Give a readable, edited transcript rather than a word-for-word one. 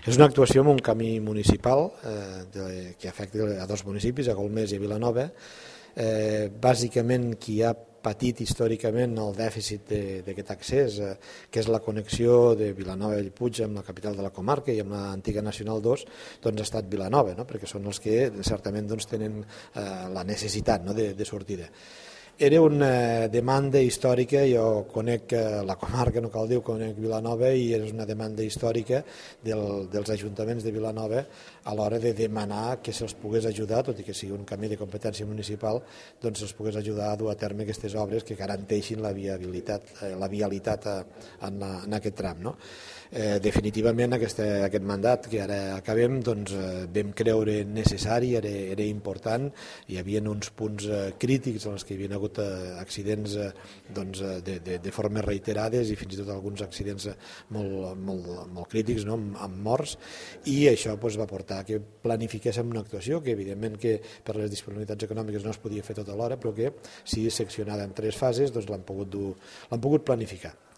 És una actuació en un camí municipal que afecta a 2 municipis, a Golmés i a Vilanova. Bàsicament qui ha patit històricament el dèficit d'aquest accés, que és la connexió de Vilanova i Bellpuig amb la capital de la comarca i amb l'antiga Nacional 2, doncs ha estat Vilanova, no? Perquè són els que certament tenen la necessitat de sortida. Era una demanda històrica, jo conec la comarca, no cal dir, conec Vilanova, i és una demanda històrica dels ajuntaments de Vilanova a l'hora de demanar que se'ls pogués ajudar, tot i que sigui un camí de competència municipal, doncs se'ls pogués ajudar a dur a terme aquestes obres que garanteixin la vialitat en aquest tram, no? Definitivament aquest mandat que ara acabem vam creure necessari, era important. Hi havia uns punts crítics en els que hi havia hagut accidents de formes reiterades i fins i tot alguns accidents molt crítics, amb morts, i això va portar que planifiquéssim una actuació que evidentment que per les disponibilitats econòmiques no es podia fer tot alhora, però que si seccionada en 3 fases l'han pogut planificar.